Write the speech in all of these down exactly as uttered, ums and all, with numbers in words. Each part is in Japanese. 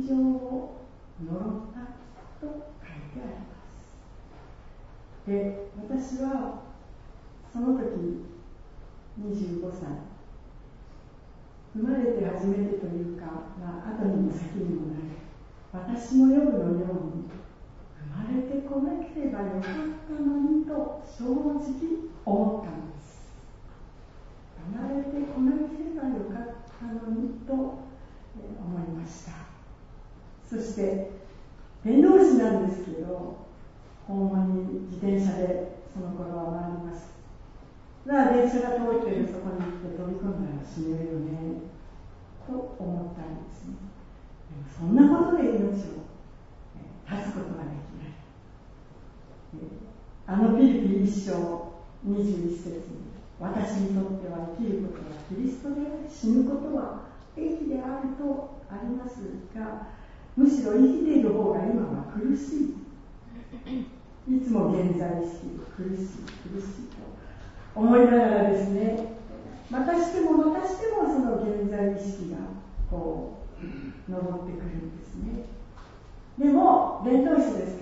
情を呪ったと書いてあります。で、私はその時にじゅうごさい、生まれて初めてというか、まあ後にも先にもない、私もヨブのように生まれてこなければよかったのにと正直思ったんです。生まれてこなければよかったのにと思いました。そして伝道師なんですけど、訪問に自転車でその頃は回ります。まあ電車が通っているそこに行って飛び込んだら死ねるよねと思ったんですね。でもそんなことで命を絶つことはできない。あのピリピリ一章にじゅういち節に、私にとっては生きることはキリストであり、死ぬことは益であるとありますが、むしろ生きている方が今は苦しい。いつも現在意識、苦しい苦しいと思いながらですね、またしてもまたしてもその現在意識がこう登ってくるんですね。でも伝道師ですから、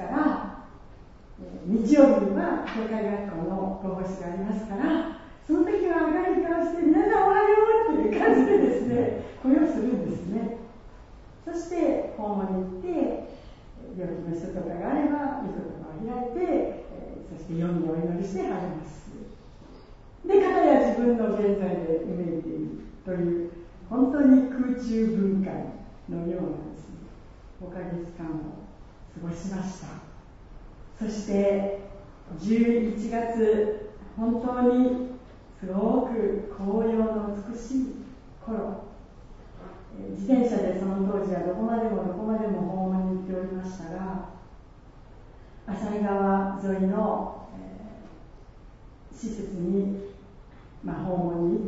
日曜日には教会学校のご奉仕がありますから、その時は明るい顔して皆さんおはようっていう感じでですね、雇用するんですね。そして訪問に行って病気の人とかがあれば御言葉を開いて、そして読みお祈りして励ます。で、片や自分の現在でうめいているという本当に空中分解のようなですね、ごかげつかんを過ごしました。そしてじゅういちがつ、本当にすごく紅葉の美しい頃、自転車でその当時はどこまでもどこまでも訪問に行っておりましたが、浅井川沿いの、えー、施設に、まあ、訪問に行って、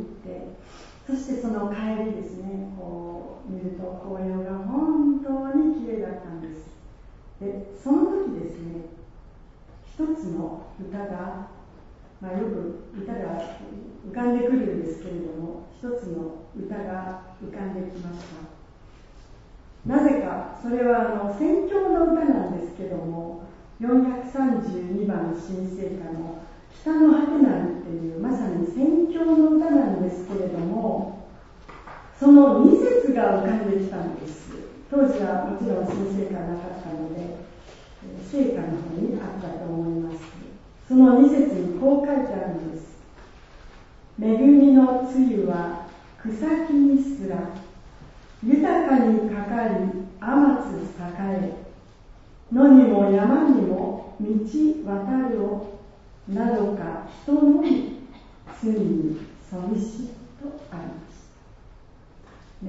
そしてその帰りですね、こう見ると紅葉が本当に綺麗だったんです。で、その時ですね、一つの歌が、まあ、よく歌が浮かんでくるんですけれども、一つの歌が浮かんできました。なぜか、それはあの宣教の歌なんですけども、よんひゃくさんじゅうにばん新聖歌の北の果てなるっていうまさに宣教の歌なんですけれども、そのに節が浮かんできたんです。当時はもちろん新聖歌なかったので、聖歌の方にあったと思います。そのに節にこう書いてあるんです。恵みの露は草木にすら豊かにかかり天津栄え、野にも山にも道渡るを、などか人のみ罪に背しとありました。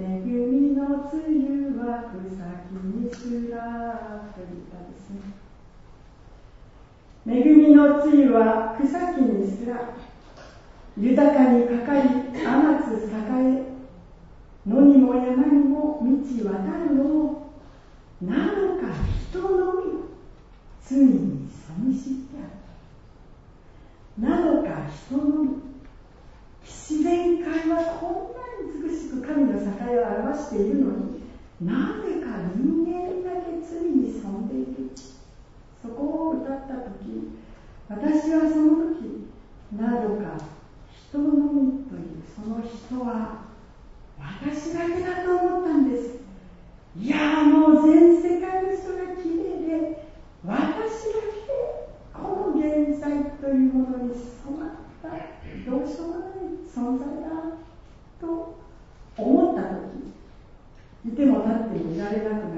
恵みの露は草木にすらという歌ですね。恵みの露は草木にすら豊かにかかり天津栄え、野にも山にも道渡るを、などか人のみ罪に背してある。などか人のみ、自然界はこんなに美しく神の栄えを表しているのに、なぜか人間だけ罪に背んでいる。そこを歌ったとき、私はその時、などか人のみというその人は私だけだと思ったんです。いやー、もう全世界の人がきれいで、私だけこの現在というものに染まったどうしようもない存在だと思ったとき、いても立っていられなくなって、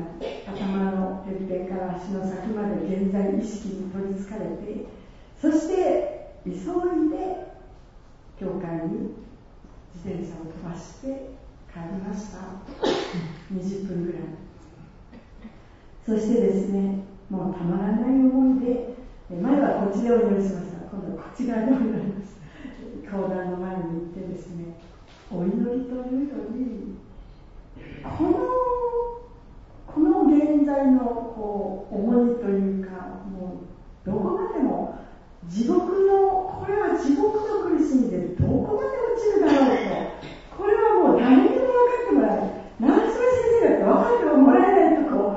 頭のてっぺんから足の先まで現在意識に取りつかれて、そして急いで教会に自転車を飛ばして帰りました。にじゅっぷんぐらい。そしてですね、もうたまらない思いで、前はこっちでお祈りしました。今度はこっち側でお祈ります。講談の前に行ってですね、お祈りというより、このこの現在のこう重荷というか、もうどこまでも地獄の、これは地獄の苦しみでどこまで落ちるだろうと、これはもう誰にも分かってもらえない、長島先生だって分かってもらえないとこ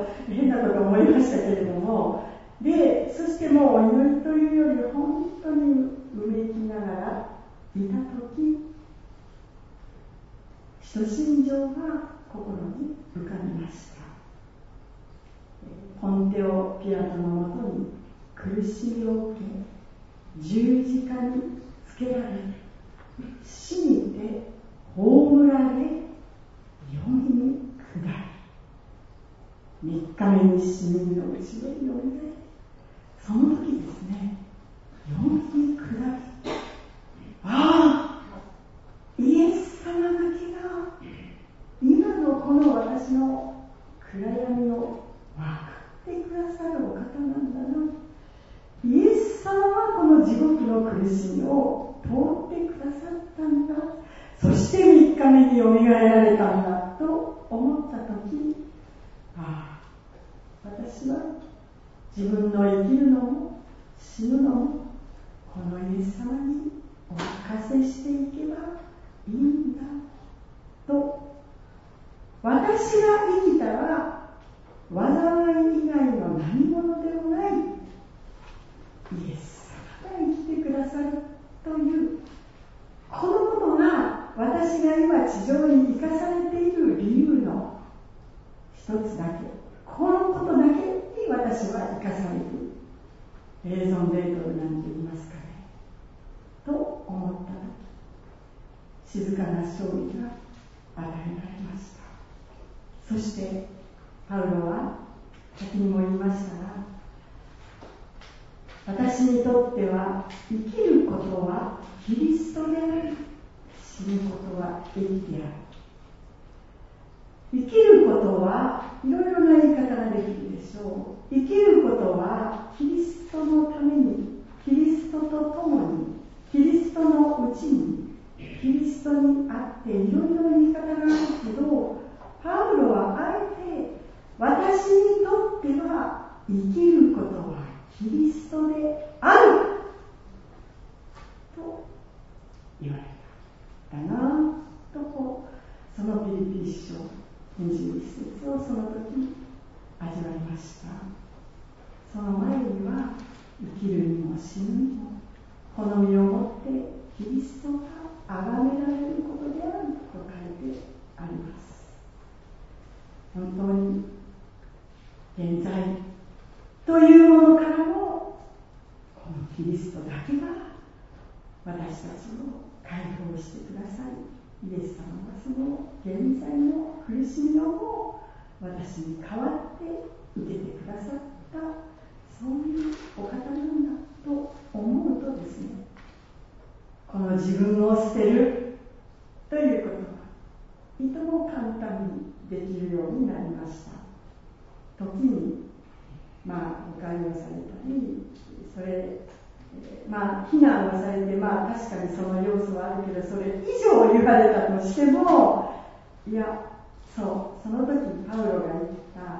心に浮かびました。ポンテオ・ピラトのもとに苦しみを受け、十字架につけられ、死にて葬られ、世に下り、三日目に死人のうちへよみがえり、その時ですね、世に下り、ああ、イエス様だけが今のこの私の暗闇を分かってくださるお方なんだな。イエス様はこの地獄の苦しみを通ってくださったんだ。そしてみっかめによみがえられたんだと思ったとき、ああ、私は自分の生きるのも死ぬのもこのイエス様にお任せしていけばいいんだと、私が生きたら災い以外の何者でもないイエス様が生きてくださるという、このことが私が今地上に生かされている理由の一つだけ、このことだけに私は生かされている。レーゾンレートルなんて言いますかねと思ったとき、静かな勝利が与えられました。そしてパウロは先にも言いましたが、私にとっては生きることはキリストであり、死ぬことは益である。生きることはいろいろな言い方ができるでしょう。生きることはキリストのために、キリストと共に、キリストのうちに、キリストにあっていろいろな言い方があるけど、パウロはあえて私にとっては生きることはキリストであると言われただなと、こうそのピリピリ書にじゅういち節をその時味わいました。その前には生きるにも死ぬにもこの身をもってキリストが崇められることであると書いてあります。本当に現在というものからもこのキリストだけが私たちを解放してください、イエス様がその現在の苦しみをも私に代わって受けてくださった、そういうお方なんだと思うとですね、この自分を捨てるということはいとも簡単にできるようになりました。時にまあ誤解をされたり、それまあ非難をされて、まあ確かにその要素はあるけど、それ以上言われたとしても、いや、そう、その時パウロが言った、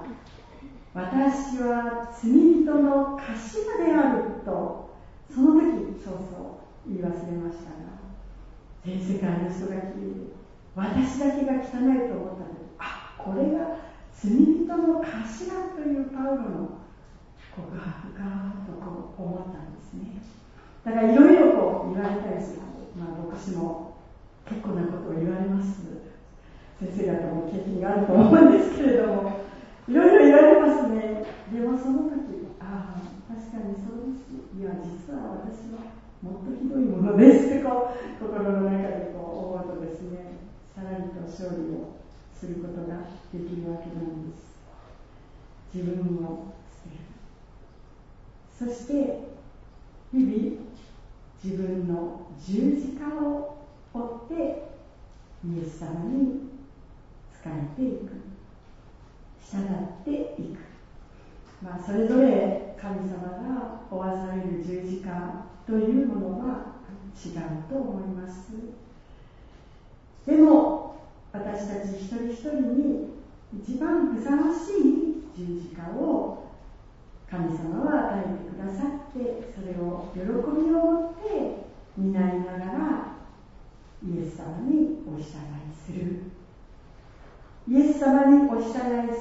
私は罪人の頭であると、その時そうそう言い忘れましたが、全世界の人が聞いて、私だけが汚いと思ったので、あ、これが罪人の頭というパウロの告白かとこう思ったんですね。だからいろいろこう言われたりする、まあ牧師も結構なことを言われます。先生方も経験があると思うんですけれども、いろいろ言われますね。でもその時、ああ、確かにそうです。いや、実は私はもっとひどいものですってこう心の中でこう思うとですね、さらりと勝利をすることができるわけなんです。自分を捨てる。そして日々自分の十字架を追ってイエス様に仕えていく、従っていく。まあそれぞれ神様が負わされる十字架というものは違うと思います。でも私たち一人一人に一番ふさわしい十字架を神様は与えてくださって、それを喜びを持って担いながらイエス様にお従いする。イエス様にお従い